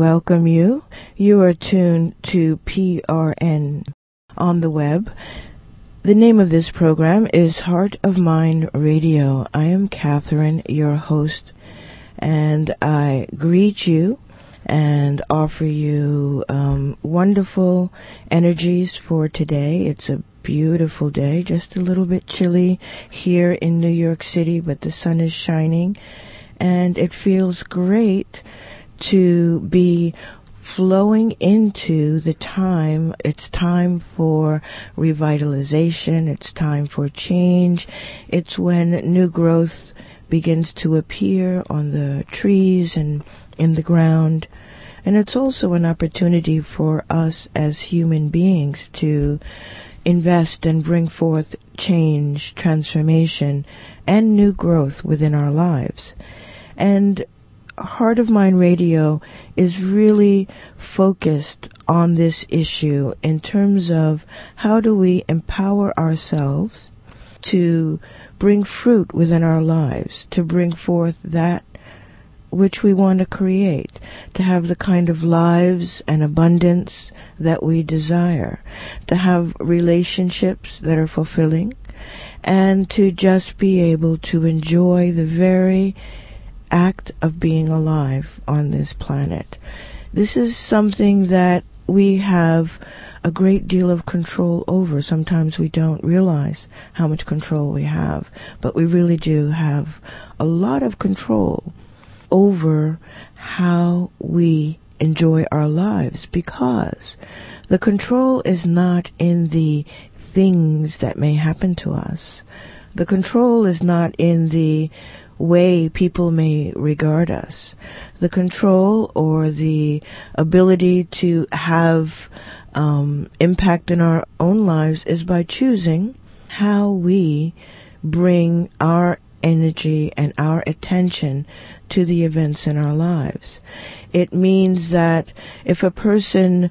welcome you. You are tuned to PRN on the web. The name of this program is Heart of Mind Radio. I am Catherine, your host, and I greet you and offer you wonderful energies for today. It's a beautiful day, just a little bit chilly here in New York City, but the sun is shining, and it feels great to be flowing into the time. It's time for revitalization. It's time for change. It's when new growth begins to appear on the trees and in the ground. And it's also an opportunity for us as human beings to invest and bring forth change, transformation, and new growth within our lives. And Heart of Mind Radio is really focused on this issue in terms of how do we empower ourselves to bring fruit within our lives, to bring forth that which we want to create, to have the kind of lives and abundance that we desire, to have relationships that are fulfilling, and to just be able to enjoy the very act of being alive on this planet. This is something that we have a great deal of control over. Sometimes we don't realize how much control we have, but we really do have a lot of control over how we enjoy our lives, because the control is not in the things that may happen to us. The control is not in the way people may regard us. The control or the ability to have impact in our own lives is by choosing how we bring our energy and our attention to the events in our lives. It means that if a person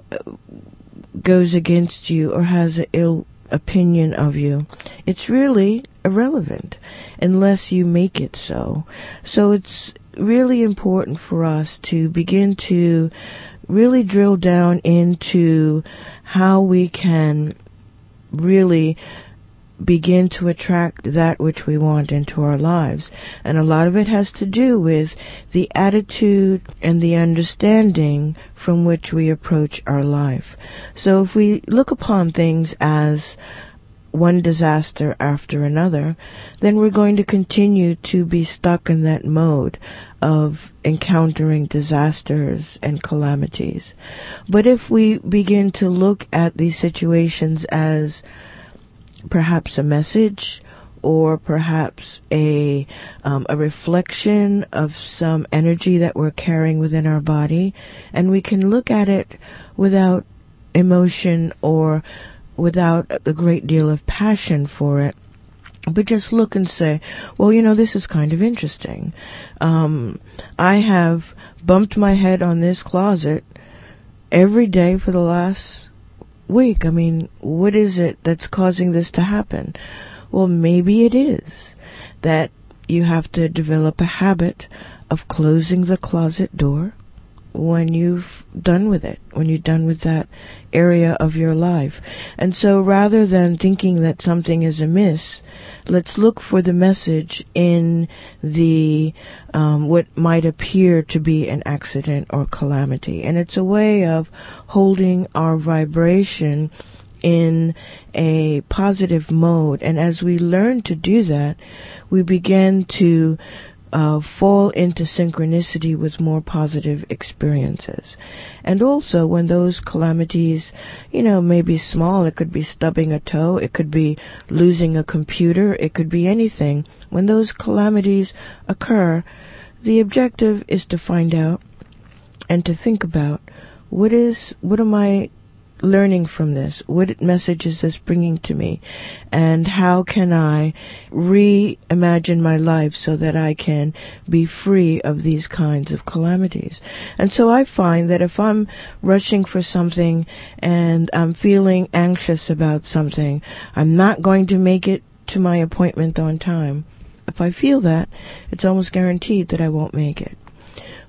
goes against you or has an ill opinion of you, it's really irrelevant unless you make it so. So it's really important for us to begin to really drill down into how we can really begin to attract that which we want into our lives. And a lot of it has to do with the attitude and the understanding from which we approach our life. So if we look upon things as one disaster after another, then we're going to continue to be stuck in that mode of encountering disasters and calamities. But if we begin to look at these situations as perhaps a message, or perhaps a reflection of some energy that we're carrying within our body, and we can look at it without emotion or without a great deal of passion for it, but just look and say, well, this is kind of interesting. I have bumped my head on this closet every day for the last week. I mean, what is it that's causing this to happen? Well, maybe it is that you have to develop a habit of closing the closet door when you've done with it, when you're done with that area of your life. And so rather than thinking that something is amiss, let's look for the message in the what might appear to be an accident or calamity. And it's a way of holding our vibration in a positive mode. And as we learn to do that, we begin to fall into synchronicity with more positive experiences. And also when those calamities, may be small, it could be stubbing a toe, it could be losing a computer, it could be anything. When those calamities occur, the objective is to find out and to think about what am I learning from this? What message is this bringing to me? And how can I reimagine my life so that I can be free of these kinds of calamities? And so I find that if I'm rushing for something and I'm feeling anxious about something, I'm not going to make it to my appointment on time. If I feel that, it's almost guaranteed that I won't make it.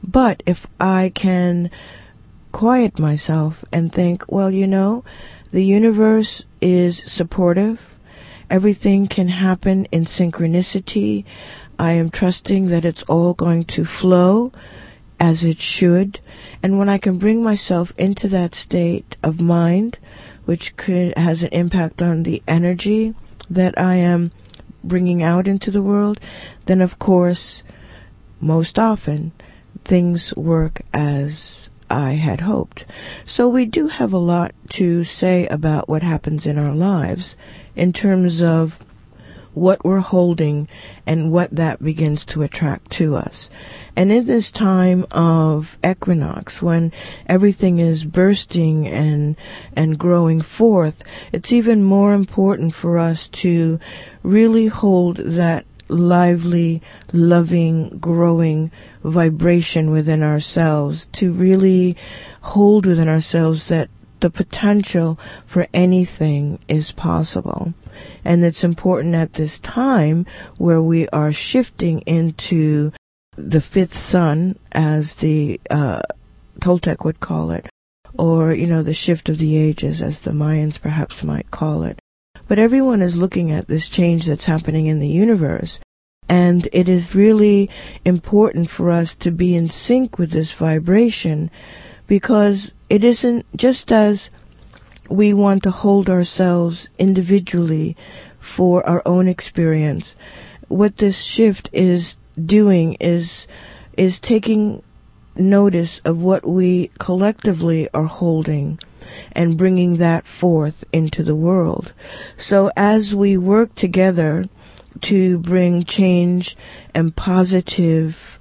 But if I can quiet myself and think, well, the universe is supportive. Everything can happen in synchronicity. I am trusting that it's all going to flow as it should. And when I can bring myself into that state of mind, which has an impact on the energy that I am bringing out into the world, then of course, most often, things work as I had hoped. So we do have a lot to say about what happens in our lives in terms of what we're holding and what that begins to attract to us. And in this time of equinox, when everything is bursting and growing forth, it's even more important for us to really hold that lively, loving, growing vibration within ourselves, to really hold within ourselves that the potential for anything is possible. And it's important at this time where we are shifting into the fifth sun, as the Toltec would call it, or, the shift of the ages, as the Mayans perhaps might call it. But everyone is looking at this change that's happening in the universe. And it is really important for us to be in sync with this vibration, because it isn't just as we want to hold ourselves individually for our own experience. What this shift is doing is taking notice of what we collectively are holding and bringing that forth into the world. So as we work together to bring change and positive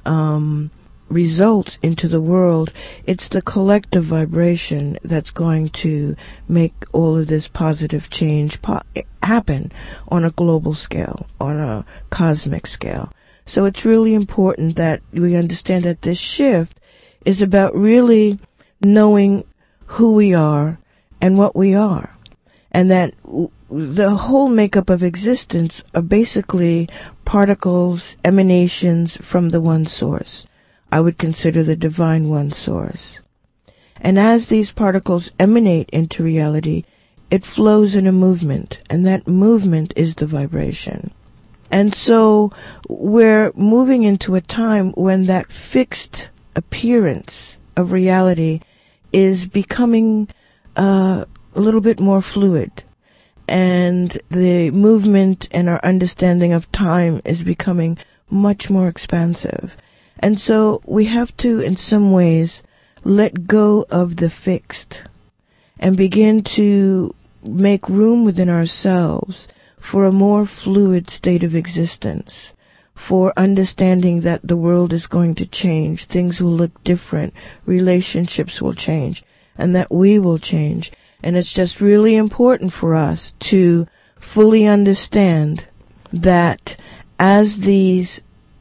results into the world, it's the collective vibration that's going to make all of this positive change happen on a global scale, on a cosmic scale. So it's really important that we understand that this shift is about really knowing who we are and what we are, and that the whole makeup of existence are basically particles, emanations from the one source. I would consider the divine one source. And as these particles emanate into reality, it flows in a movement, and that movement is the vibration. And so we're moving into a time when that fixed appearance of reality is becoming a little bit more fluid. And the movement and our understanding of time is becoming much more expansive. And so we have to, in some ways, let go of the fixed and begin to make room within ourselves for a more fluid state of existence, for understanding that the world is going to change, things will look different, relationships will change, and that we will change. And it's just really important for us to fully understand that as this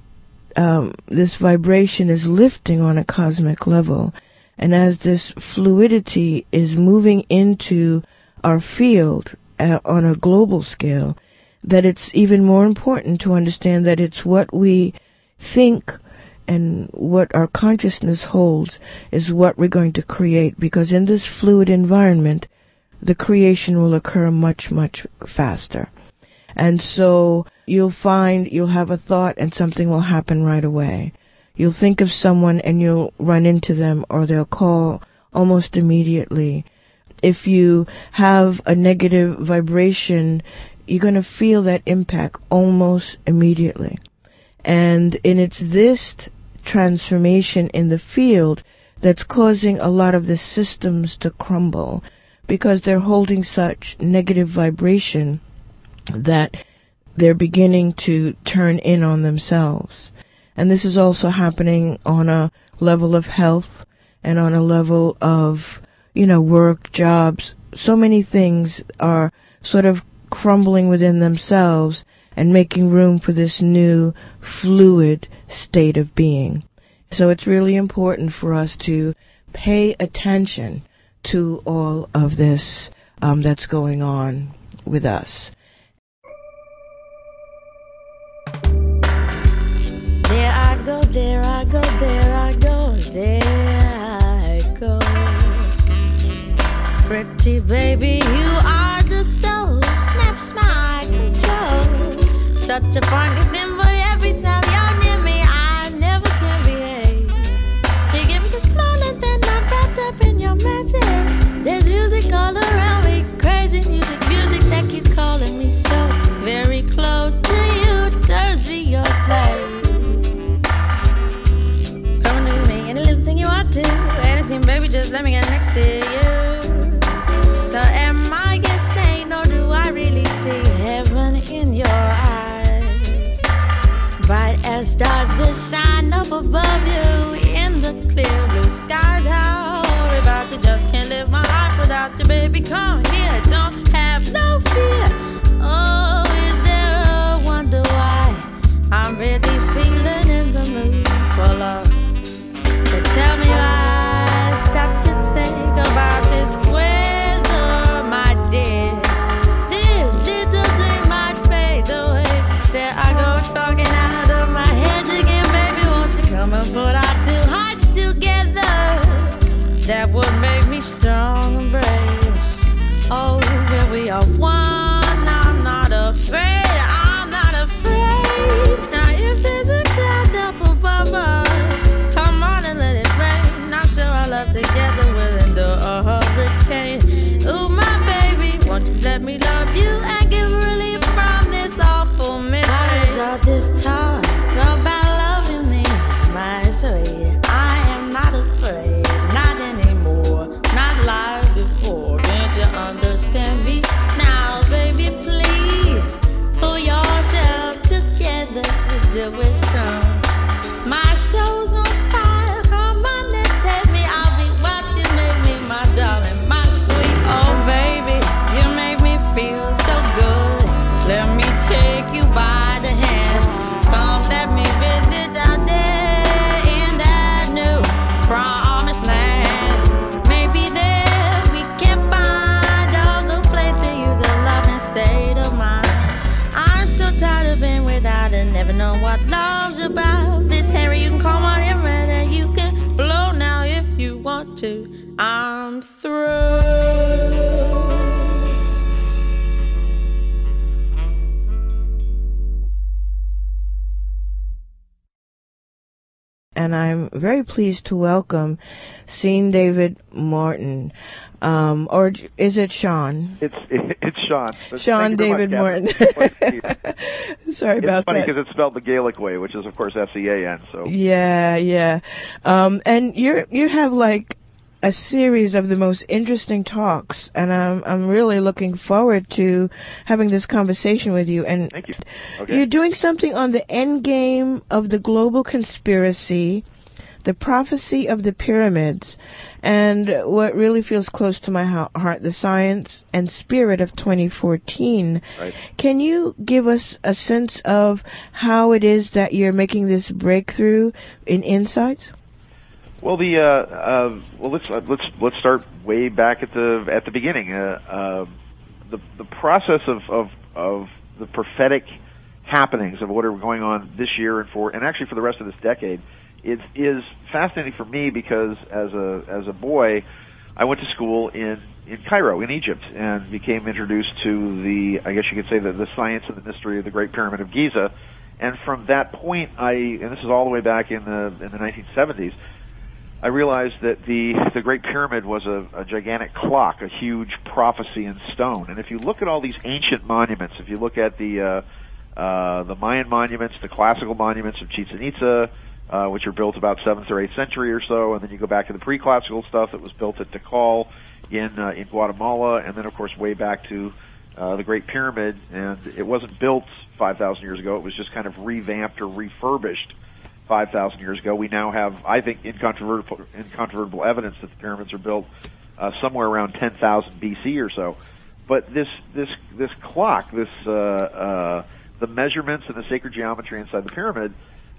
vibration is lifting on a cosmic level, and as this fluidity is moving into our field on a global scale, that it's even more important to understand that it's what we think and what our consciousness holds is what we're going to create, because in this fluid environment, the creation will occur much, much faster. And so you'll find you'll have a thought and something will happen right away. You'll think of someone and you'll run into them, or they'll call almost immediately. If you have a negative vibration, you're going to feel that impact almost immediately. And it's this transformation in the field that's causing a lot of the systems to crumble, because they're holding such negative vibration that they're beginning to turn in on themselves. And this is also happening on a level of health and on a level of, work, jobs. So many things are sort of crumbling within themselves and making room for this new fluid state of being. So it's really important for us to pay attention to all of this that's going on with us. There I go, there I go, there I go. pretty baby, you are the soul. Snaps my control. Such a funny thing, but every time you're near me, I never can behave. You give me the smile, then I'm wrapped up in your magic. There's music all around me, crazy music that keeps calling me so very close to you. Turns me your slave. Come to me, any little thing you want to, anything, baby, just let me get next to you. So am I insane, or do I really see heaven in your eyes? Bright as stars that shine up above you in the clear blue skies. How worry about you, just can't live my life without you, baby. Come here, don't have no fear. Oh, is there a wonder why I'm really feeling in the mood for love? So tell me why I stop to think about this weather, my dear. This little dream might fade away. There I go talking out of my head again, baby. Won't you come and put our two hearts together? That would make me strong and brave. Oh, where we are one, I'm not afraid. I'm not afraid. Now if there's a cloud up above us, come on and let it rain. I'm sure our love together will endure a hurricane. Ooh, my baby, won't you let me love you and give relief from this awful misery? What is all this talk about loving me, my sweet? I am not afraid, not anymore, not like before. Can't you understand me now, baby? Please pull yourself together, do it soon. My soul's on fire, come on and take me. I'll be what you make me, my darling, my sweet. Oh baby, you make me feel so good. Let me take you by the hand. Come, let me visit out there in that new promised land. Maybe there we can find a good place to use a loving state of mind. I'm so tired of being without and never know what love's about. Miss Harry, you can call on him and you can blow now if you want to. I'm through. And I'm very pleased to welcome Sean David Morton. Or is it Sean? It's Sean. Sean David Morton. Sorry about that. It's funny because it's spelled the Gaelic way, which is of course S-E-A-N. So yeah. And you have like a series of the most interesting talks, and I'm really looking forward to having this conversation with you. And thank you. Okay. You're doing something on the end game of the global conspiracy, the prophecy of the pyramids, and what really feels close to my heart, the science and spirit of 2014. Right. Can you give us a sense of how it is that you're making this breakthrough in insights? Well, let's start way back at the beginning. The process of the prophetic happenings of what are going on this year and actually for the rest of this decade is fascinating for me because as a boy, I went to school in Cairo, in Egypt, and became introduced to the science and the mystery of the Great Pyramid of Giza. And from that point, and this is all the way back in the 1970s. I realized that the Great Pyramid was a gigantic clock, a huge prophecy in stone. And if you look at all these ancient monuments, if you look at the Mayan monuments, the classical monuments of Chichen Itza, which are built about 7th or 8th century or so, and then you go back to the pre-classical stuff that was built at Tikal in Guatemala, and then of course way back to the Great Pyramid, and it wasn't built 5,000 years ago. It was just kind of revamped or refurbished 5,000 years ago. We now have, I think, incontrovertible evidence that the pyramids are built somewhere around 10,000 BC or so. But this clock, the measurements and the sacred geometry inside the pyramid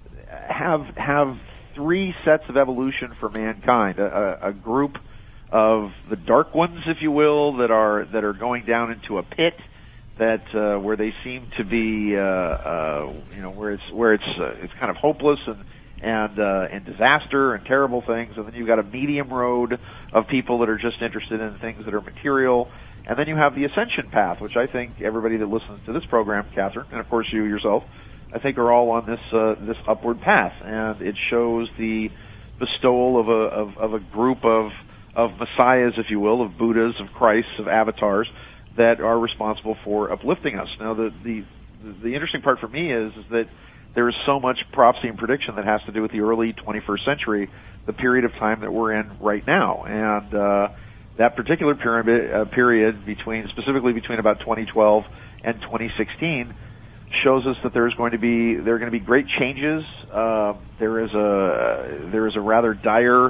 have three sets of evolution for mankind. A group of the dark ones, if you will, that are going down into a pit that where they seem to be where it's kind of hopeless and disaster and terrible things, and then you've got a medium road of people that are just interested in things that are material, and then you have the ascension path, which I think everybody that listens to this program, Catherine, and of course you yourself, I think are all on this upward path, and it shows the bestowal of a group of messiahs, if you will, of Buddhas, of Christs, of avatars that are responsible for uplifting us. Now, the interesting part for me is that there is so much prophecy and prediction that has to do with the early 21st century, the period of time that we're in right now, and that particular period specifically between about 2012 and 2016 shows us that there are going to be great changes. There is a rather dire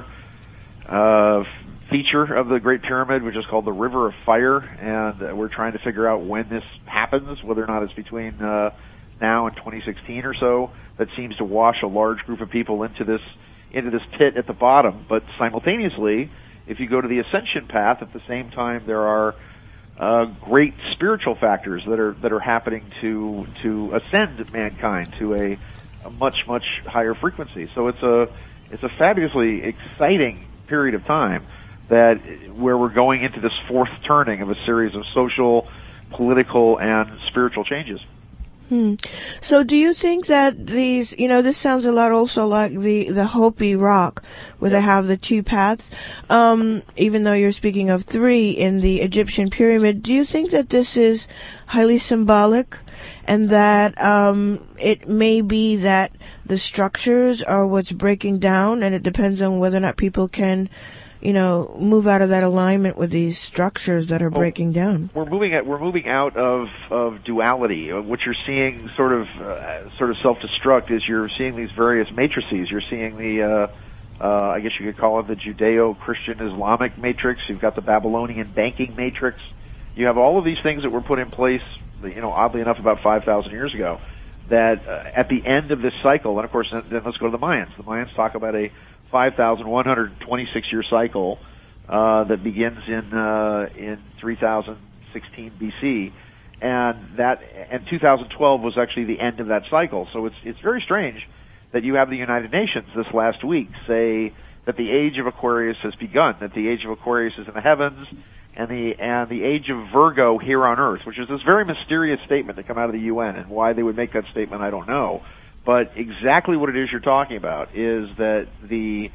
feature of the Great Pyramid, which is called the River of Fire, and we're trying to figure out when this happens, whether or not it's between now and 2016 or so. That seems to wash a large group of people into this pit at the bottom. But simultaneously, if you go to the ascension path, at the same time there are great spiritual factors that are happening to ascend mankind to a much higher frequency. So it's a fabulously exciting period of time where we're going into this fourth turning of a series of social, political, and spiritual changes. So do you think that these, this sounds a lot also like the Hopi rock, where they have the two paths, even though you're speaking of three in the Egyptian pyramid, do you think that this is highly symbolic, and that it may be that the structures are what's breaking down, and it depends on whether or not people can move out of that alignment with these structures that are breaking down? We're moving out of duality. What you're seeing sort of self-destruct is you're seeing these various matrices. You're seeing the I guess you could call it the Judeo-Christian Islamic matrix. You've got the Babylonian banking matrix. You have all of these things that were put in place, oddly enough, about 5,000 years ago, that at the end of this cycle, and of course, then let's go to the Mayans. The Mayans talk about a 5,126-year cycle that begins in 3016 BC, and 2012 was actually the end of that cycle. So it's very strange that you have the United Nations this last week say that the age of Aquarius has begun, that the age of Aquarius is in the heavens, and the age of Virgo here on Earth, which is this very mysterious statement that come out of the UN, and why they would make that statement, I don't know. But exactly what it is you're talking about is that these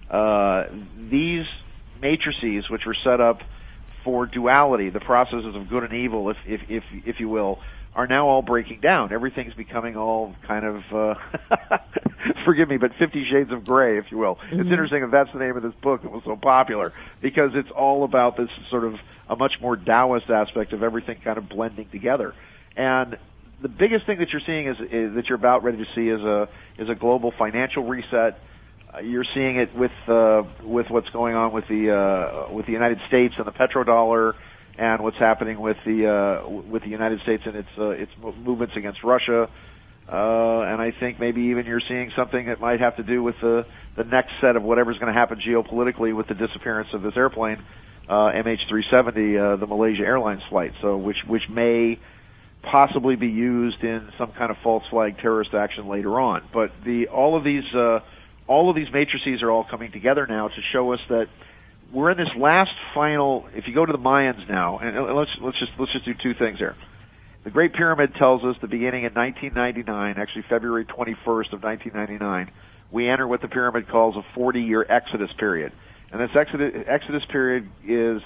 matrices, which were set up for duality, the processes of good and evil, if you will, are now all breaking down. Everything's becoming all kind of, forgive me, but 50 Shades of Gray, if you will. Mm-hmm. It's interesting that that's the name of this book that was so popular, because it's all about this sort of a much more Taoist aspect of everything kind of blending together. And the biggest thing that you're seeing is that you're about ready to see is a global financial reset. You're seeing it with what's going on with the United States and the petrodollar, and what's happening with the United States and its movements against Russia. And I think maybe even you're seeing something that might have to do with the next set of whatever's going to happen geopolitically with the disappearance of this airplane, MH370, the Malaysia Airlines flight. So which may possibly be used in some kind of false flag terrorist action later on. But all of these matrices are all coming together now to show us that we're in this last final. If you go to the Mayans now, and let's just do two things here. The Great Pyramid tells us that beginning in 1999, actually February 21st of 1999, we enter what the pyramid calls a 40-year Exodus period. And this Exodus period is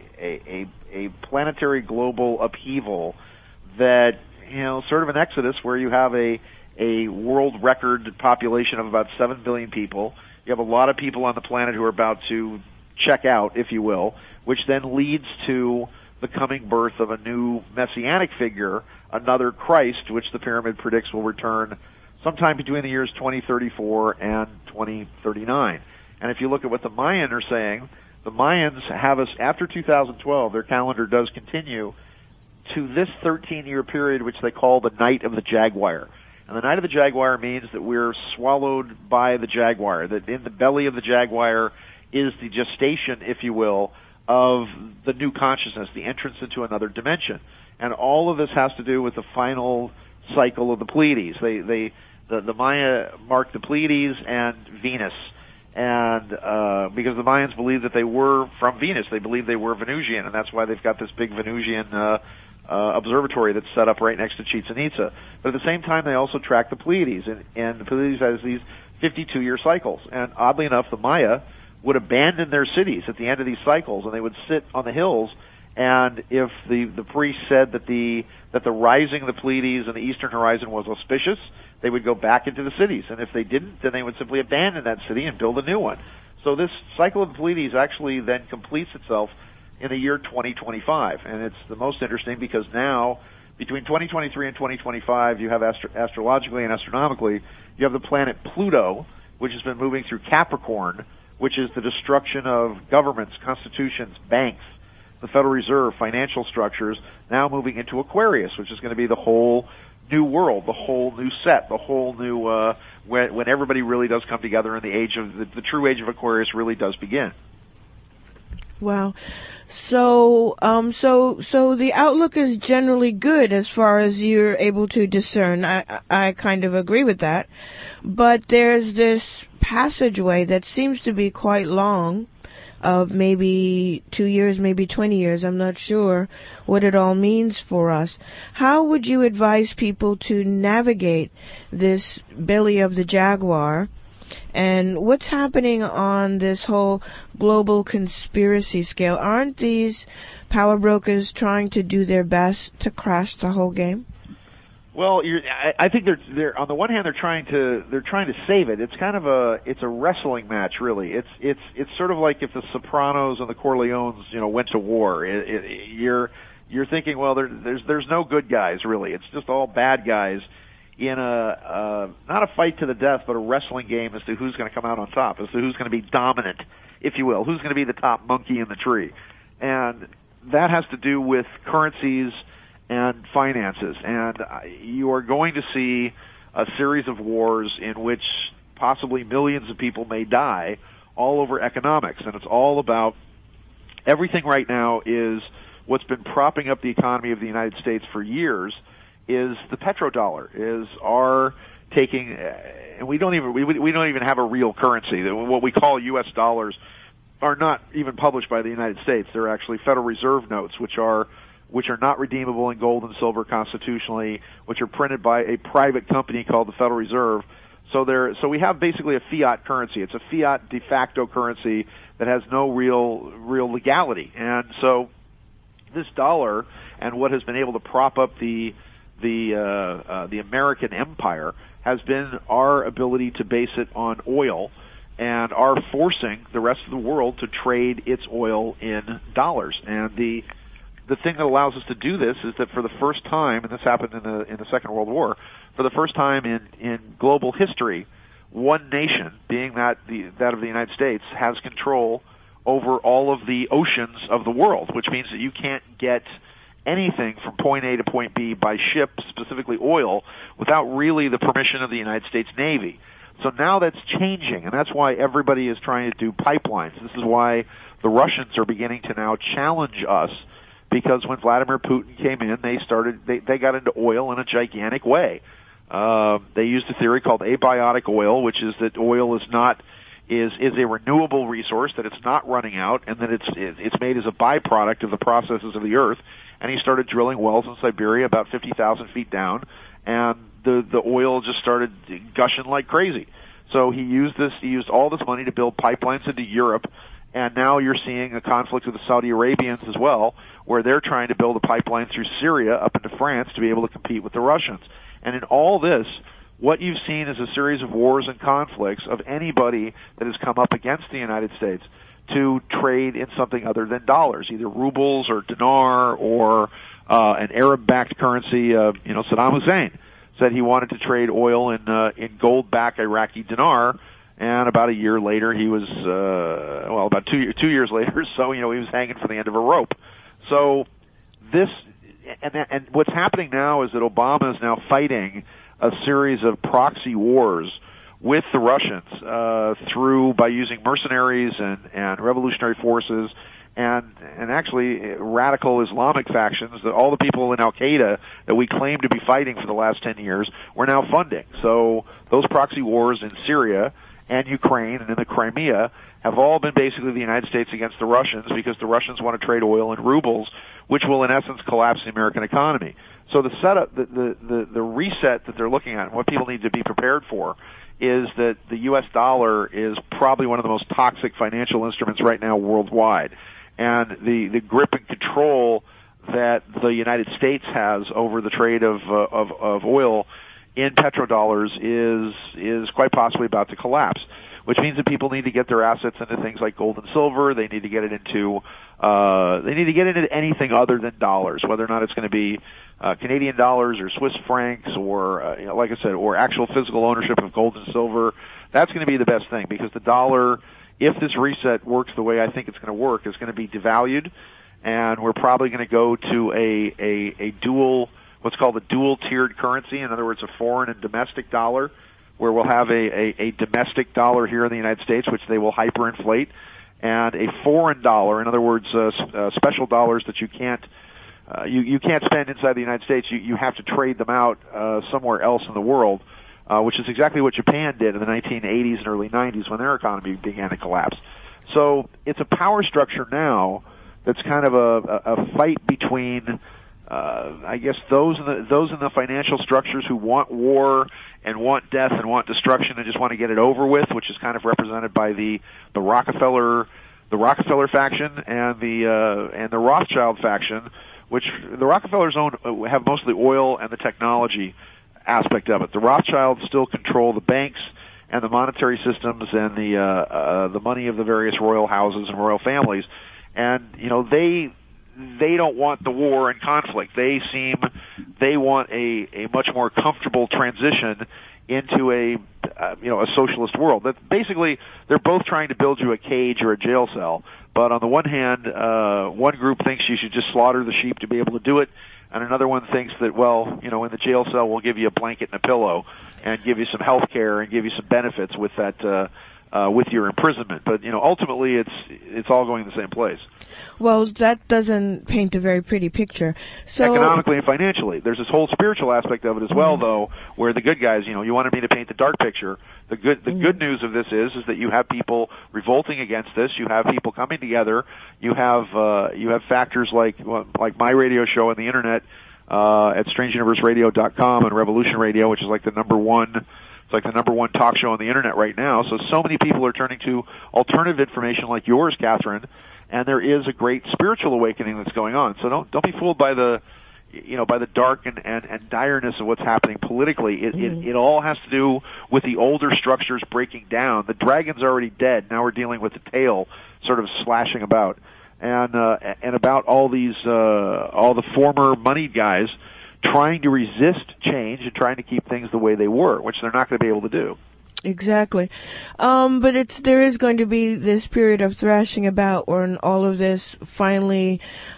a planetary global upheaval that, sort of an exodus where you have a world record population of about 7 billion people. You have a lot of people on the planet who are about to check out, if you will, which then leads to the coming birth of a new messianic figure, another Christ, which the pyramid predicts will return sometime between the years 2034 and 2039. And if you look at what the Mayans are saying, the Mayans have us, after 2012, their calendar does continue to this 13-year period, which they call the Night of the Jaguar. And the Night of the Jaguar means that we're swallowed by the jaguar, that in the belly of the jaguar is the gestation, if you will, of the new consciousness, the entrance into another dimension. And all of this has to do with the final cycle of the Pleiades. The The Maya marked the Pleiades and Venus, and because the Mayans believed that they were from Venus, they believed they were Venusian, and that's why they've got this big Venusian observatory that's set up right next to Chichen Itza. But at the same time, they also track the Pleiades, and the Pleiades has these 52-year cycles. And oddly enough, the Maya would abandon their cities at the end of these cycles, and they would sit on the hills. And if the priest said that the rising of the Pleiades and the eastern horizon was auspicious, they would go back into the cities. And if they didn't, then they would simply abandon that city and build a new one. So this cycle of the Pleiades actually then completes itself in the year 2025. And it's the most interesting because now, between 2023 and 2025, you have astrologically and astronomically, you have the planet Pluto, which has been moving through Capricorn, which is the destruction of governments, constitutions, banks, the Federal Reserve, financial structures, now moving into Aquarius, which is going to be the whole new world, the whole new set, the whole new when everybody really does come together, and the age of the true age of Aquarius really does begin. Wow. So the outlook is generally good as far as you're able to discern. I kind of agree with that. But there's this passageway that seems to be quite long, of maybe 2 years, maybe 20 years. I'm not sure what it all means for us. How would you advise people to navigate this belly of the jaguar? And what's happening on this whole global conspiracy scale? Aren't these power brokers trying to do their best to crash the whole game? Well, I think they're on the one hand they're trying to save it. It's kind of a wrestling match, really. It's sort of like if the Sopranos and the Corleones, went to war. You're thinking, well, there's no good guys really. It's just all bad guys in not a fight to the death, but a wrestling game as to who's going to come out on top, as to who's going to be dominant, if you will, who's going to be the top monkey in the tree, and that has to do with currencies and finances. And you are going to see a series of wars in which possibly millions of people may die all over economics. And it's all about everything right now is what's been propping up the economy of the United States for years is the petrodollar, is our taking, and we don't even have a real currency. What we call U.S. dollars are not even published by the United States. They're actually Federal Reserve notes, which are not redeemable in gold and silver constitutionally, which are printed by a private company called the Federal Reserve. So we have basically a fiat currency. It's a fiat de facto currency that has no real legality. And so this dollar and what has been able to prop up the American empire has been our ability to base it on oil, and are forcing the rest of the world to trade its oil in dollars. And the thing that allows us to do this is that for the first time, and this happened in the Second World War, for the first time in global history, one nation, being that of the United States, has control over all of the oceans of the world, which means that you can't get anything from point A to point B by ship, specifically oil, without really the permission of the United States Navy. So now that's changing, and that's why everybody is trying to do pipelines. This is why the Russians are beginning to now challenge us, because when Vladimir Putin came in, they got into oil in a gigantic way. They used a theory called abiotic oil, which is that oil is a renewable resource, that it's not running out, and that it's made as a byproduct of the processes of the earth. And he started drilling wells in Siberia about 50,000 feet down, and the oil just started gushing like crazy. So he used all this money to build pipelines into Europe, and now you're seeing a conflict with the Saudi Arabians as well, where they're trying to build a pipeline through Syria up into France to be able to compete with the Russians. And in all this, what you've seen is a series of wars and conflicts of anybody that has come up against the United States to trade in something other than dollars, either rubles or dinar or an Arab-backed currency. Saddam Hussein said he wanted to trade oil in gold-backed Iraqi dinar, and about a year later, he was about 2 years later, so he was hanging from the end of a rope. So this and what's happening now is that Obama is now fighting a series of proxy wars with the Russians by using mercenaries and revolutionary forces and actually radical Islamic factions, that all the people in Al-Qaeda that we claim to be fighting for the last 10 years, we're now funding. So those proxy wars in Syria and Ukraine and in the Crimea have all been basically the United States against the Russians, because the Russians want to trade oil in rubles, which will in essence collapse the American economy. So the setup, the reset that they're looking at, and what people need to be prepared for, is that the U.S. dollar is probably one of the most toxic financial instruments right now worldwide. And the grip and control that the United States has over the trade of oil in petrodollars is quite possibly about to collapse, which means that people need to get their assets into things like gold and silver. They need to get it into anything other than dollars, whether or not it's going to be Canadian dollars or Swiss francs or like I said, or actual physical ownership of gold and silver. That's going to be the best thing, because the dollar, if this reset works the way I think it's going to work, is going to be devalued, and we're probably going to go to a dual, what's called a dual-tiered currency. In other words, a foreign and domestic dollar, where we'll have a domestic dollar here in the United States, which they will hyperinflate, and a foreign dollar, in other words, special dollars that you can't spend inside the United States. You have to trade them out somewhere else in the world, which is exactly what Japan did in the 1980s and early 90s when their economy began to collapse. So it's a power structure now that's kind of a fight between, I guess, those in the financial structures who want war and want death and want destruction and just want to get it over with, which is kind of represented by the Rockefeller faction and the Rothschild faction, which the Rockefellers have mostly oil and the technology aspect of it. The Rothschilds still control the banks and the monetary systems and the money of the various royal houses and royal families, and they don't want the war and conflict. They want a much more comfortable transition into a socialist world. That basically, they're both trying to build you a cage or a jail cell. But on the one hand, one group thinks you should just slaughter the sheep to be able to do it, and another one thinks that, well, in the jail cell we'll give you a blanket and a pillow and give you some health care and give you some benefits with that with your imprisonment. But ultimately it's all going to the same place. Well, that doesn't paint a very pretty picture. So economically and financially, there's this whole spiritual aspect of it as well, though, where the good guys, you wanted me to paint the dark picture. The good news of this is that you have people revolting against this. You have people coming together. You have factors like my radio show on the internet at StrangeUniverseRadio.com and Revolution Radio, which is like the number one talk show on the internet right now. So many people are turning to alternative information like yours, Catherine, and there is a great spiritual awakening that's going on. So don't be fooled by the dark and direness of what's happening politically. It all has to do with the older structures breaking down. The dragon's already dead. Now we're dealing with the tail sort of slashing about, and about all the former moneyed guys trying to resist change and trying to keep things the way they were, which they're not going to be able to do. Exactly. But there is going to be this period of thrashing about when all of this finally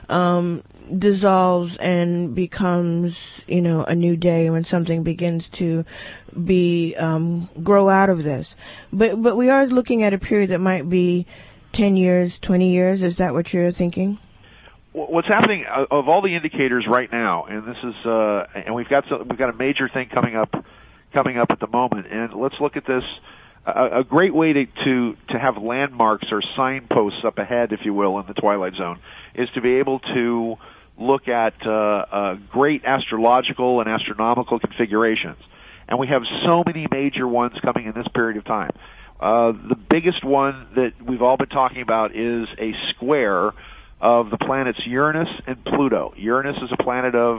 dissolves and becomes, a new day, when something begins to be grow out of this. But we are looking at a period that might be 10 years, 20 years. Is that what you're thinking? What's happening of all the indicators right now, and this is and we've got a major thing coming up at the moment, and let's look at this. A great way to have landmarks or signposts up ahead, if you will, in the Twilight Zone, is to be able to look at great astrological and astronomical configurations, and we have so many major ones coming in this period of time. The biggest one that we've all been talking about is a square of the planets Uranus and Pluto. Uranus is a planet of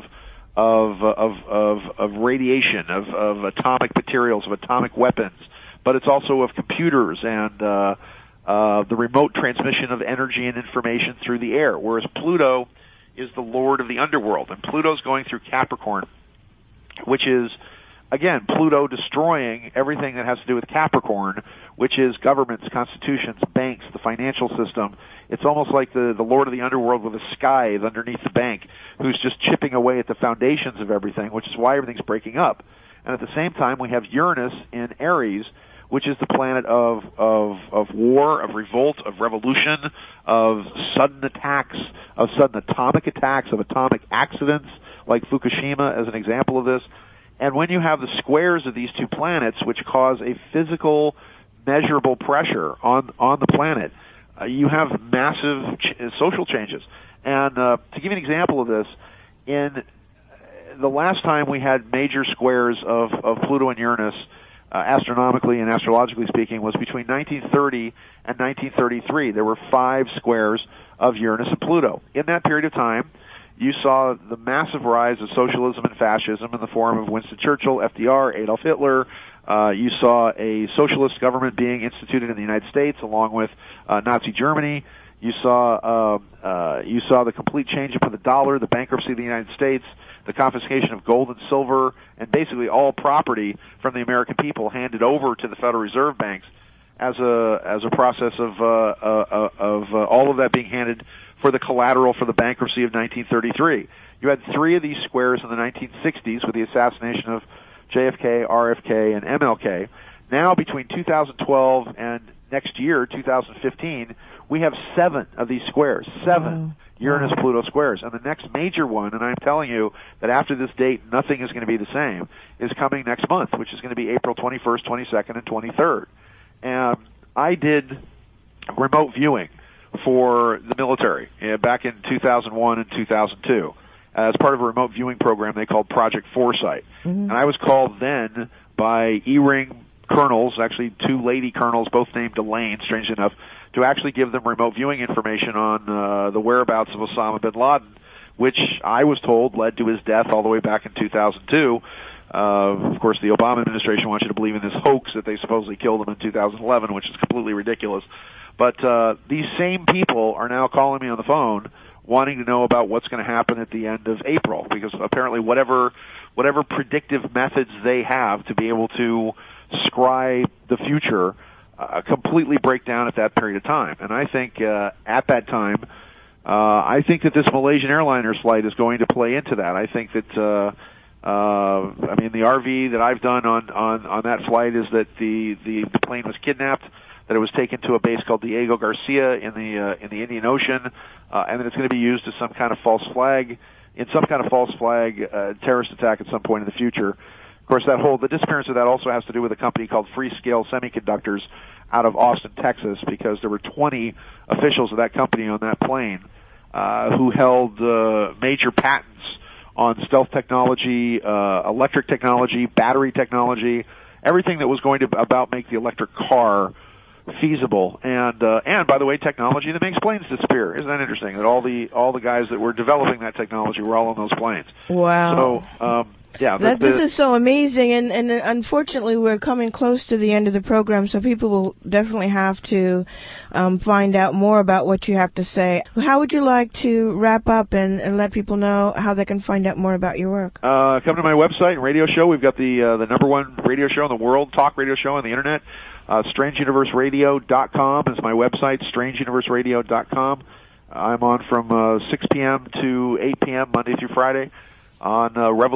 radiation, of atomic materials, of atomic weapons, but it's also of computers and the remote transmission of energy and information through the air. Whereas Pluto is the lord of the underworld, and Pluto's going through Capricorn, which is, again, Pluto destroying everything that has to do with Capricorn, which is governments, constitutions, banks, the financial system. It's almost like the lord of the underworld with a scythe underneath the bank, who's just chipping away at the foundations of everything, which is why everything's breaking up. And at the same time, we have Uranus in Aries, which is the planet of war, of revolt, of revolution, of sudden attacks, of sudden atomic attacks, of atomic accidents, like Fukushima as an example of this. And when you have the squares of these two planets, which cause a physical, measurable pressure on the planet, you have massive social changes. And to give you an example of this, in the last time we had major squares of Pluto and Uranus, astronomically and astrologically speaking, was between 1930 and 1933. There were 5 squares of Uranus and Pluto. In that period of time, you saw the massive rise of socialism and fascism in the form of Winston Churchill, FDR, Adolf Hitler. You saw a socialist government being instituted in the United States along with Nazi Germany. You saw the complete change up of the dollar, the bankruptcy of the United States, the confiscation of gold and silver, and basically all property from the American people handed over to the Federal Reserve banks as a process of all of that being handed for the collateral for the bankruptcy of 1933. You had 3 of these squares in the 1960s with the assassination of JFK, RFK, and MLK. Now, between 2012 and next year, 2015, we have 7 of these squares. 7 Uranus-Pluto squares. And the next major one, and I'm telling you that after this date, nothing is going to be the same, is coming next month, which is going to be April 21st, 22nd, and 23rd. And I did remote viewing for the military back in 2001 and 2002 as part of a remote viewing program they called Project Foresight. And I was called then by E-Ring colonels, actually 2 lady colonels, both named Elaine, strangely enough, to actually give them remote viewing information on the whereabouts of Osama bin Laden, which I was told led to his death all the way back in 2002. Of course, the Obama administration wants you to believe in this hoax that they supposedly killed him in 2011, which is completely ridiculous. But these same people are now calling me on the phone wanting to know about what's going to happen at the end of April, because apparently whatever predictive methods they have to be able to scry the future completely break down at that period of time. And I think at that time, I think that this Malaysian Airlines flight is going to play into that. I think that I mean, the RV that I've done on that flight is that the plane was kidnapped, that it was taken to a base called Diego Garcia in the Indian Ocean, and that it's going to be used as some kind of false flag terrorist attack at some point in the future. Of course, the disappearance of that also has to do with a company called Freescale Semiconductors out of Austin, Texas, because there were 20 officials of that company on that plane who held major patents on stealth technology, electric technology, battery technology, everything that was going to about make the electric car feasible. And by the way, technology that makes planes disappear. Isn't that interesting? That all the guys that were developing that technology were all on those planes. Wow. So yeah, this is so amazing, and unfortunately we're coming close to the end of the program, so people will definitely have to find out more about what you have to say. How would you like to wrap up and let people know how they can find out more about your work? Come to my website and radio show. We've got the #1 radio show in the world, talk radio show on the internet. StrangeUniverseRadio.com is my website, StrangeUniverseRadio.com. I'm on from 6 p.m. to 8 p.m. Monday through Friday on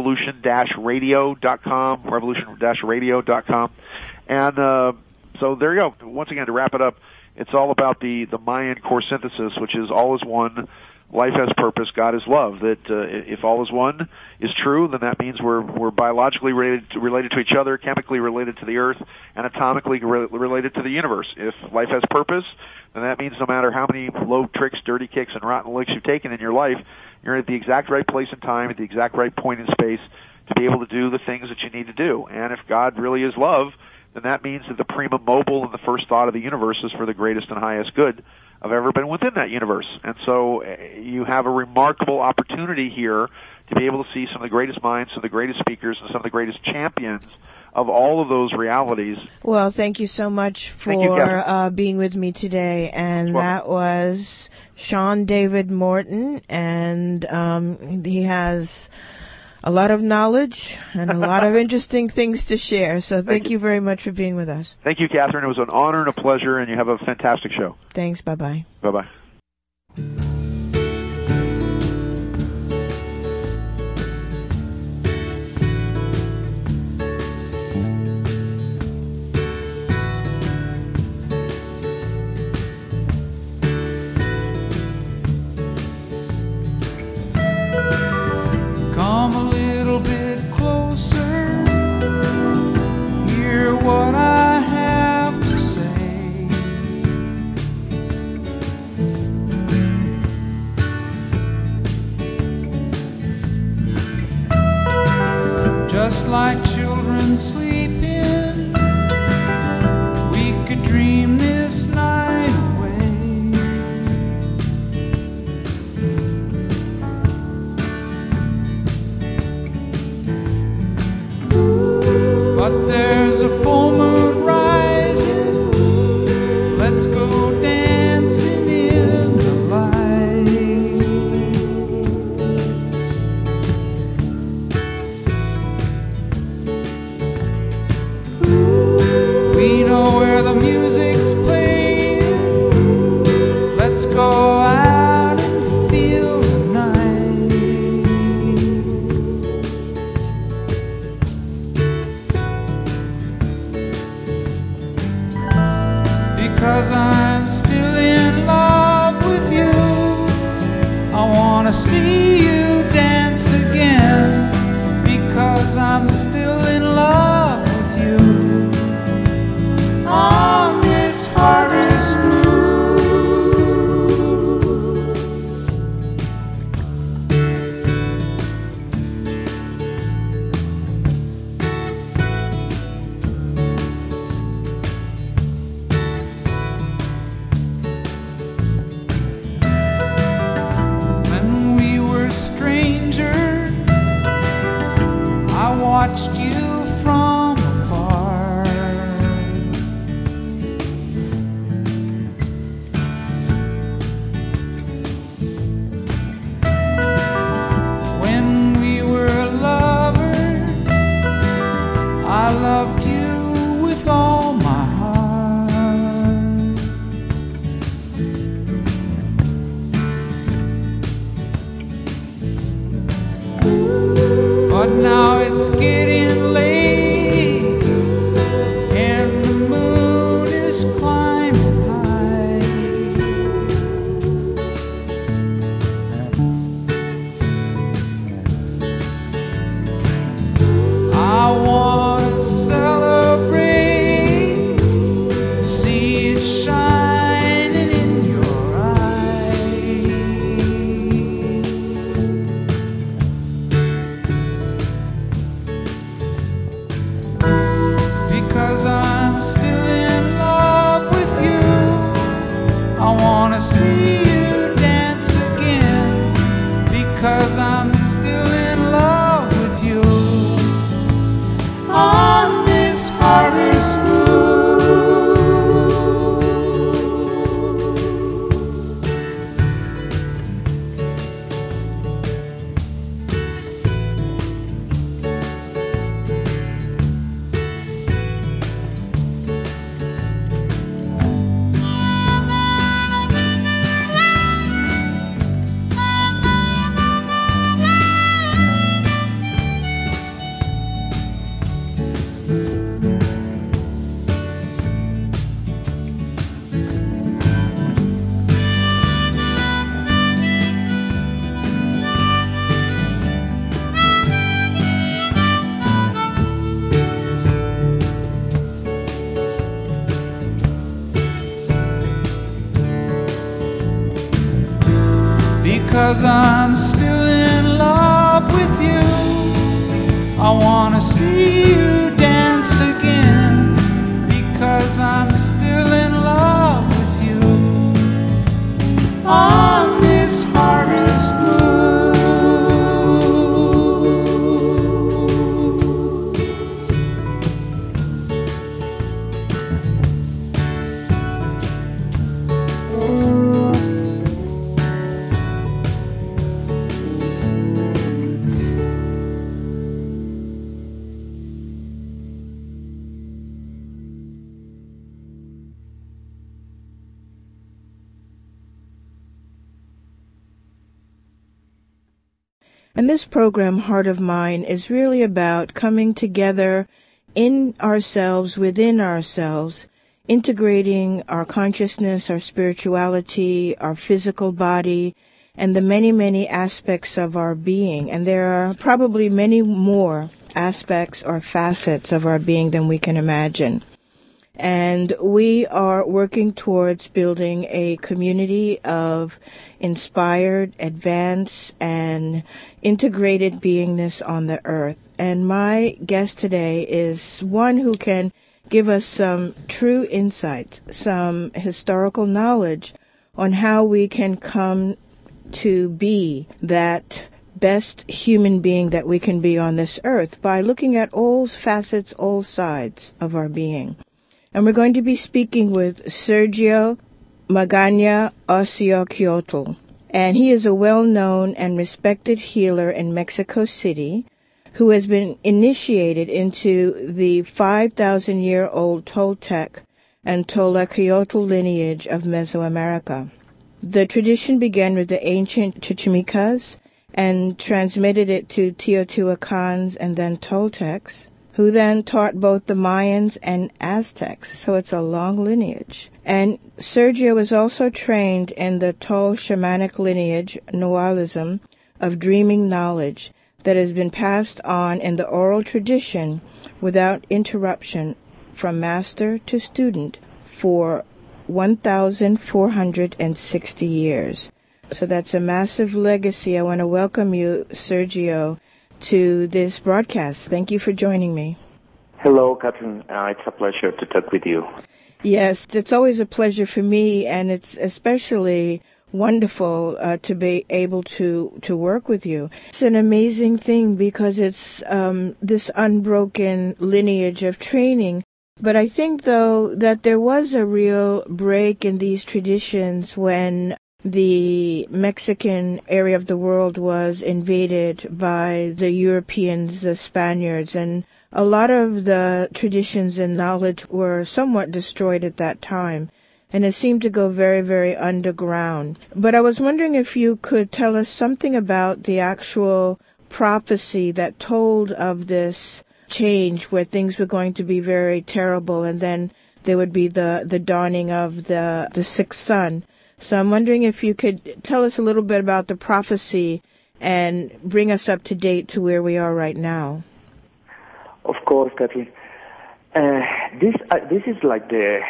Revolution-Radio.com, Revolution-Radio.com. And so there you go. Once again, to wrap it up, it's all about the Mayan core synthesis, which is all is one, life has purpose, God is love. That if all is one is true, then that means we're biologically related to each other, chemically related to the earth, and atomically related to the universe. If life has purpose, then that means no matter how many low tricks, dirty kicks, and rotten licks you've taken in your life, you're at the exact right place and time, at the exact right point in space to be able to do the things that you need to do. And if God really is love, then that means that the prima mobile and the first thought of the universe is for the greatest and highest good of ever been within that universe. And so you have a remarkable opportunity here to be able to see some of the greatest minds, some of the greatest speakers, and some of the greatest champions of all of those realities. Well, thank you so much for being with me today. And that was Sean David Morton, and he has a lot of knowledge and a lot of interesting things to share. So thank you very much for being with us. Thank you, Catherine. It was an honor and a pleasure, and you have a fantastic show. Thanks. Bye-bye. Bye-bye. just like children sleeping, we could dream this night away. But there's a full moon rising, let's go dancing in the light. We know where the music's playing, let's go out and feel the night. Because I'm still in love with you, I wanna see you dance again. Because I'm still in love with you, on this harvest moon. When we were strangers, I watched you from afar. When we were lovers, I loved you with all my heart. But now it's getting late, and the moon is climbing high. I wanna celebrate, see it shining in your eyes. Because I'm still in love with you, I wanna see you dance again. Because I'm still in love with you, on this harvest moon. Because I'm still in love with you, I wanna see you dance again. Because I'm still in love with you, on this harvest moon. And this program, Heart of Mine, is really about coming together in ourselves, within ourselves, integrating our consciousness, our spirituality, our physical body, and the many, many aspects of our being. And there are probably many more aspects or facets of our being than we can imagine. And we are working towards building a community of inspired, advanced, and integrated beingness on the earth. And my guest today is one who can give us some true insights, some historical knowledge on how we can come to be that best human being that we can be on this earth by looking at all facets, all sides of our being. And we're going to be speaking with Sergio Magaña Ocioquiotl. And he is a well-known and respected healer in Mexico City who has been initiated into the 5,000-year-old Toltec and Tlacotl lineage of Mesoamerica. The tradition began with the ancient Chichimecas and transmitted it to Teotihuacans and then Toltecs, who then taught both the Mayans and Aztecs, so it's a long lineage. And Sergio was also trained in the Tol shamanic lineage, Noalism, of dreaming knowledge that has been passed on in the oral tradition without interruption from master to student for 1,460 years. So that's a massive legacy. I want to welcome you, Sergio, to this broadcast. Thank you for joining me. Hello, Catherine. It's a pleasure to talk with you. Yes, it's always a pleasure for me, and it's especially wonderful to be able to work with you. It's an amazing thing because it's this unbroken lineage of training. But I think, though, that there was a real break in these traditions when the Mexican area of the world was invaded by the Europeans, the Spaniards, and a lot of the traditions and knowledge were somewhat destroyed at that time, and it seemed to go very, very underground. But I was wondering if you could tell us something about the actual prophecy that told of this change where things were going to be very terrible, and then there would be the dawning of the sixth sun. So I'm wondering if you could tell us a little bit about the prophecy and bring us up to date to where we are right now. Of course, Catherine. This is what the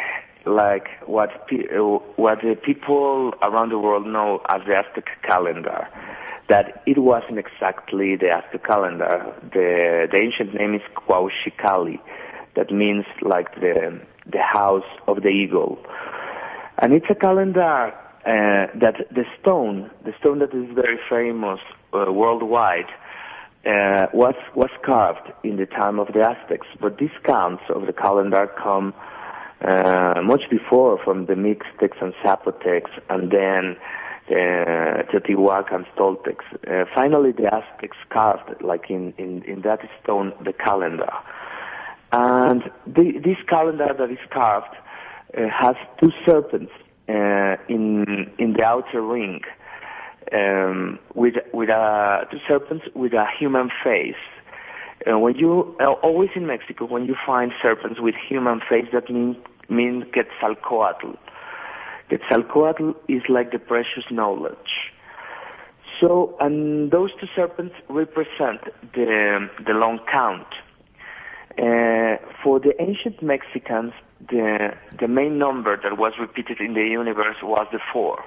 people around the world know as the Aztec calendar. That it wasn't exactly the Aztec calendar. The ancient name is Cuauhxicalli. That means like the house of the eagle. And it's a calendar that the stone that is very famous worldwide, was carved in the time of the Aztecs. But these counts of the calendar come much before, from the Mixtecs and Zapotecs, and then Teotihuacans, Toltecs. Finally, the Aztecs carved, like in that stone, the calendar. And this calendar that is carved has two serpents in the outer ring, with two serpents with a human face. When you always in Mexico, when you find serpents with human face, that means Quetzalcoatl. Quetzalcoatl is like the precious knowledge. So, and those two serpents represent the long count. For the ancient Mexicans, the main number that was repeated in the universe was the 4.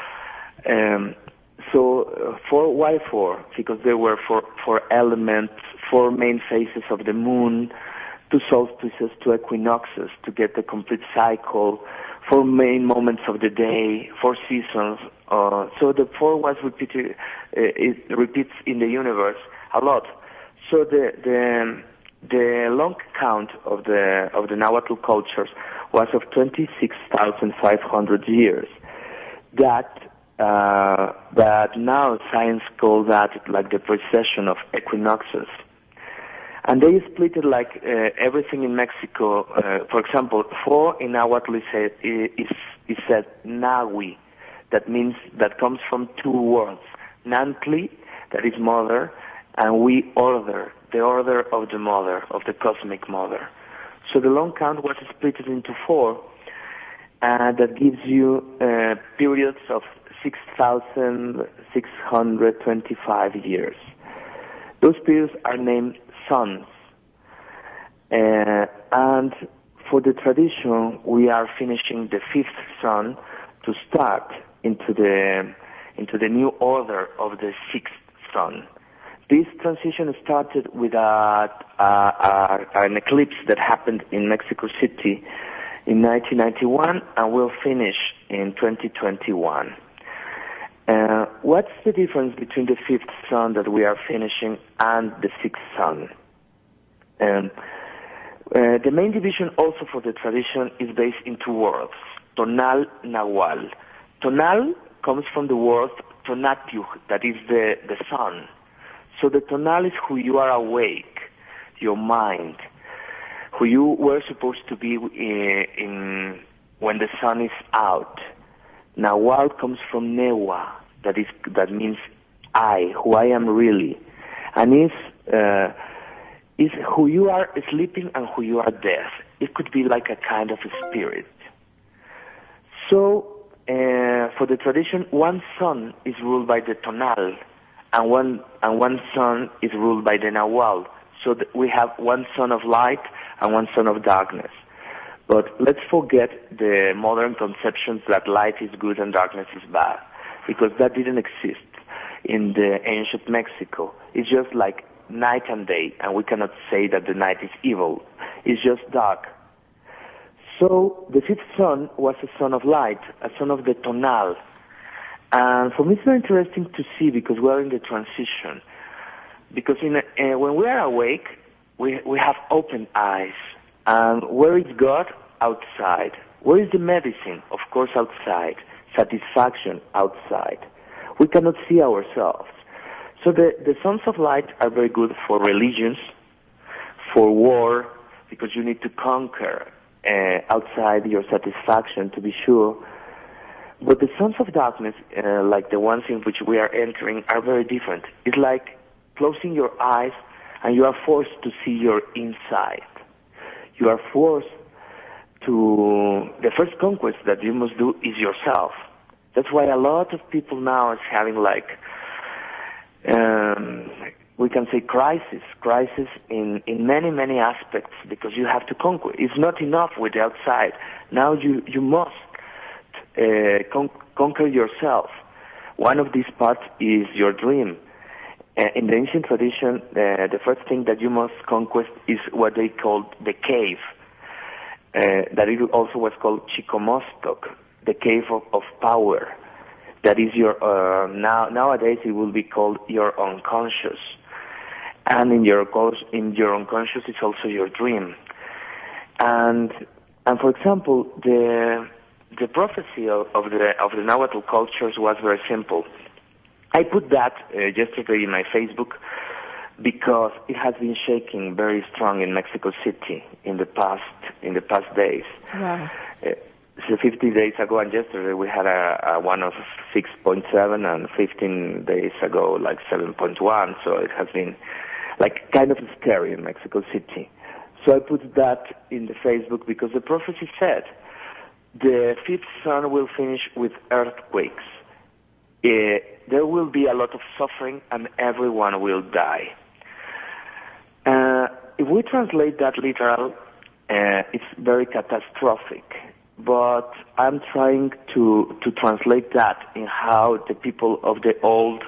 So, why 4? Because there were four elements, 4 main phases of the moon, 2 solstices, 2 equinoxes to get the complete cycle, 4 main moments of the day, 4 seasons. So the 4 was repeated. It repeats in the universe a lot. So the long count of the Nahuatl cultures was of 26,500 years. That now science calls that like the precession of equinoxes. And they split it like everything in Mexico. For example, 4 in Nahuatl is said Nahui. That comes from 2 words. Nantli, that is mother, and we order, the order of the mother, of the cosmic mother. So the long count was split into 4, and that gives you periods of 6,625 years. Those periods are named suns. And for the tradition, we are finishing the fifth sun to start into the new order of the sixth sun. This transition started with an eclipse that happened in Mexico City in 1991 and will finish in 2021. What's the difference between the fifth sun that we are finishing and the sixth sun? The main division also for the tradition is based in two words, tonal, nahual. Tonal comes from the word tonatiuh, that is the sun. So the tonal is who you are awake, your mind, who you were supposed to be in when the sun is out. Nahual comes from newa, that means I, who I am really, and is who you are sleeping and who you are dead. It could be like a kind of a spirit. So for the tradition, one sun is ruled by the tonal, and one sun is ruled by the nahual. So we have one sun of light and one sun of darkness. But let's forget the modern conceptions that light is good and darkness is bad, because that didn't exist in the ancient Mexico. It's just like night and day, and we cannot say that the night is evil. It's just dark. So the fifth sun was a sun of light, a sun of the tonal. And for me it's very interesting to see, because we're in the transition. Because when we are awake, we have open eyes. And where is God? Outside. Where is the medicine? Of course outside. Satisfaction? Outside. We cannot see ourselves. So the sons of light are very good for religions, for war, because you need to conquer outside your satisfaction, to be sure. But the sons of darkness, like the ones in which we are entering, are very different. It's like closing your eyes and you are forced to see your inside. You are forced to... The first conquest that you must do is yourself. That's why a lot of people now is having like... we can say crisis in many aspects, because you have to conquer. It's not enough with the outside. Now you must conquer yourself. One of these parts is your dream. In the ancient tradition, the first thing that you must conquest is what they called the cave. That it also was called Chicomostok, the cave of power. That is your, nowadays it will be called your unconscious. And in your unconscious it's also your dream. And for example, the prophecy of the Nahuatl cultures was very simple. I put that yesterday in my Facebook because it has been shaking very strong in Mexico City in the past days. Wow. So 50 days ago and yesterday we had a one of 6.7, and 15 days ago like 7.1. So it has been like kind of scary in Mexico City. So I put that in the Facebook because the prophecy said the fifth sun will finish with earthquakes. There will be a lot of suffering and everyone will die. If we translate that literal, it's very catastrophic. But I'm trying to translate that in how the people of the old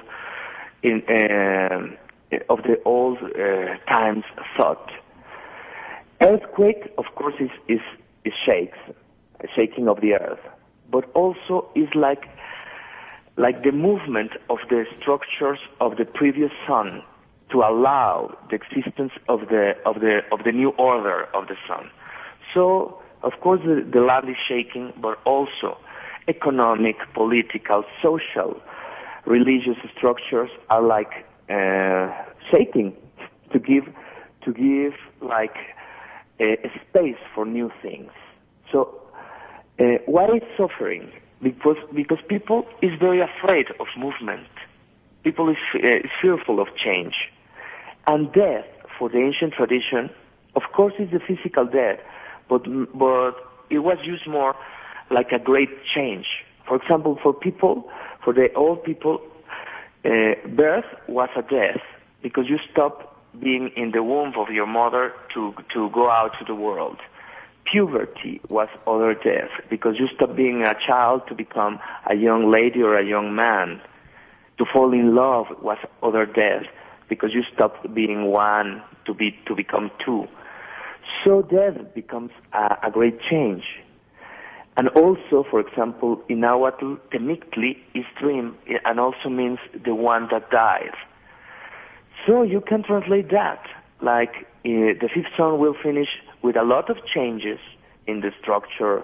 times thought. Earthquake, of course, is shakes, a shaking of the earth, but also is like the movement of the structures of the previous sun to allow the existence of the new order of the sun. So, of course, the land is shaking, but also economic, political, social, religious structures are like shaking to give like a space for new things. So, why is suffering? Because people is very afraid of movement. People is fearful of change. And death, for the ancient tradition, of course, is the physical death, but it was used more like a great change. For example, for the old people, birth was a death because you stop being in the womb of your mother to go out to the world. puberty was other death, because you stop being a child to become a young lady or a young man. To fall in love was other death, because you stopped being one to become two. So death becomes a great change. And also, for example, in Nahuatl, Temictli is dream, and also means the one that dies. So you can translate that, like the fifth song will finish with a lot of changes in the structure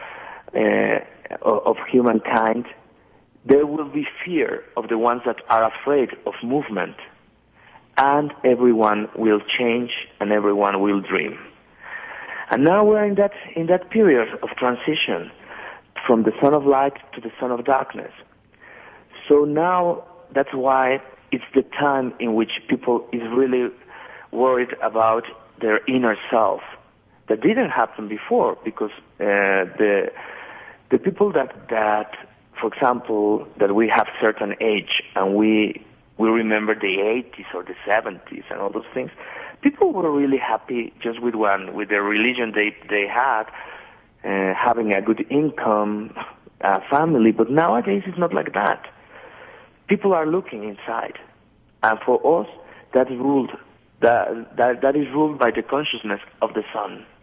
of humankind. There will be fear of the ones that are afraid of movement, and everyone will change and everyone will dream. And now we're in that period of transition from the son of light to the son of darkness. So now that's why it's the time in which people is really worried about their inner self. That didn't happen before, because the people that, for example, that we have certain age and we remember the 80s or the 70s and all those things, people were really happy just with the religion they had, having a good income, family. But nowadays it's not like that. People are looking inside, and for us, that is ruled by the consciousness of the sun.